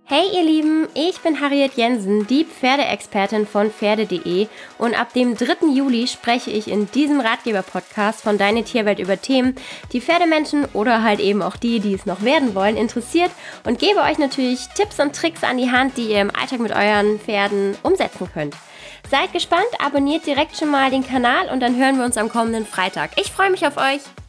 Hey ihr Lieben, ich bin Harriet Jensen, die Pferdeexpertin von Pferde.de und ab dem 3. Juli spreche ich in diesem Ratgeber-Podcast von Deine Tierwelt über Themen, die Pferdemenschen oder halt eben auch die es noch werden wollen, interessiert und gebe euch natürlich Tipps und Tricks an die Hand, die ihr im Alltag mit euren Pferden umsetzen könnt. Seid gespannt, abonniert direkt schon mal den Kanal und dann hören wir uns am kommenden Freitag. Ich freue mich auf euch!